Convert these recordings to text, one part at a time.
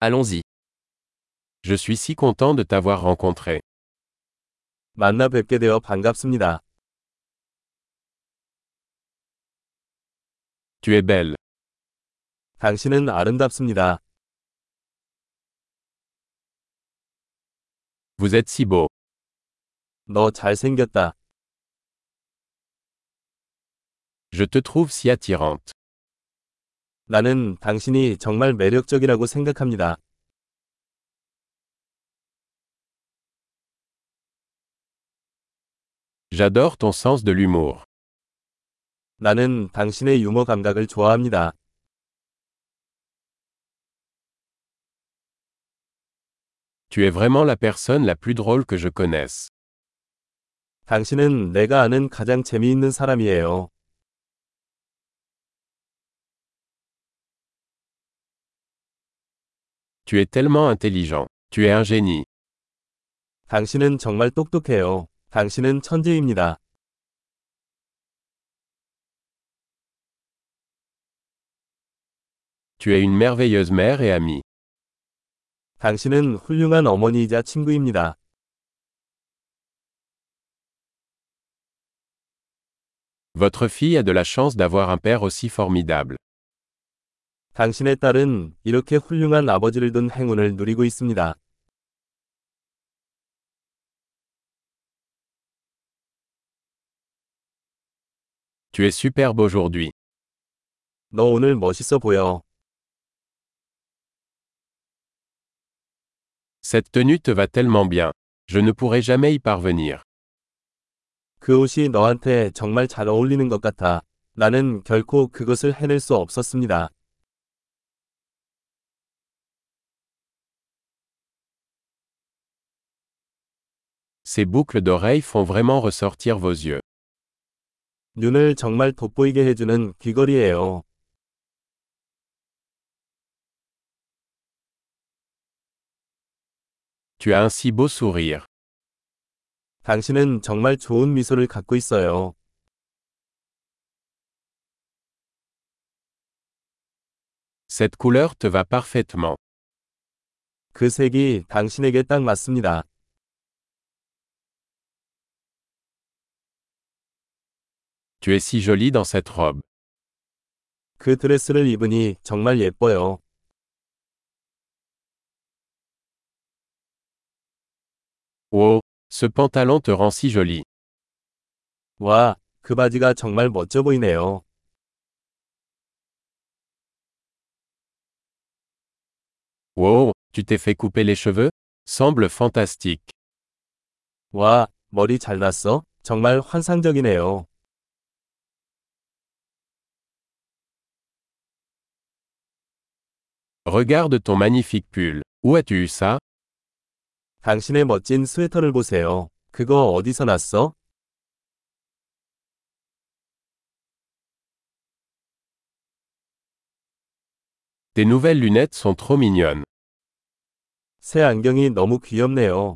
Allons-y. Je suis si content de t'avoir rencontré. 만나 뵙게 되어 반갑습니다. Tu es belle. 당신은 아름답습니다. Vous êtes si beau. 너 잘생겼다. Je te trouve si attirante. 나는 당신이 정말 매력적이라고 생각합니다. J'adore ton sens de l'humour. 나는 당신의 유머 감각을 좋아합니다. Tu es vraiment la personne la plus drôle que je connaisse. 당신은 내가 아는 가장 재미있는 사람이에요. Tu es tellement intelligent. Tu es un génie. 당신은 정말 똑똑해요. 당신은 천재입니다. Tu es une merveilleuse mère et amie. 당신은 훌륭한 어머니이자 친구입니다. Votre fille a de la chance d'avoir un père aussi formidable. 당신의 딸은 이렇게 훌륭한 아버지를 둔 행운을 누리고 있습니다. Tu es superbe aujourd'hui. 너 오늘 멋있어 보여. Cette tenue te va tellement bien. Je ne pourrai jamais y parvenir. 그 옷이 너한테 정말 잘 어울리는 것 같아. 나는 결코 그것을 해낼 수 없었습니다. Ces boucles d'oreilles font vraiment ressortir vos yeux. 눈을 정말 돋보이게 해주는 귀걸이에요. Tu as un si beau sourire. 당신은 정말 좋은 미소를 갖고 있어요. Cette couleur te va parfaitement. 그 색이 당신에게 딱 맞습니다. Tu es si jolie dans cette robe. 그 드레스를 입으니 정말 예뻐요. Oh, ce pantalon te rend si jolie. 와, 그 바지가 정말 멋져 보이네요. Wow, tu t'es fait couper les cheveux? Semble fantastique. 와, 머리 잘났어? 정말 환상적이네요. Regarde ton magnifique pull. Où as-tu eu ça? 당신의 멋진 스웨터를 보세요. 그거 어디서 났어? Tes nouvelles lunettes sont trop mignonnes. 새 안경이 너무 귀엽네요.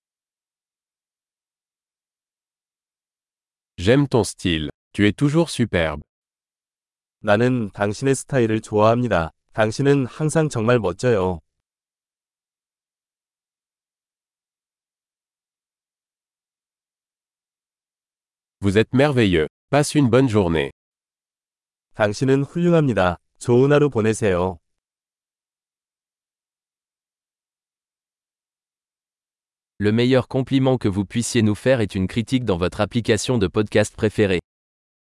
J'aime ton style. Tu es toujours superbe. 나는 당신의 스타일을 좋아합니다. 당신은 항상 정말 멋져요. Vous êtes merveilleux. Passe une bonne journée. 당신은 훌륭합니다. 좋은 하루 보내세요. Le meilleur compliment que vous puissiez nous faire est une critique dans votre application de podcast préférée.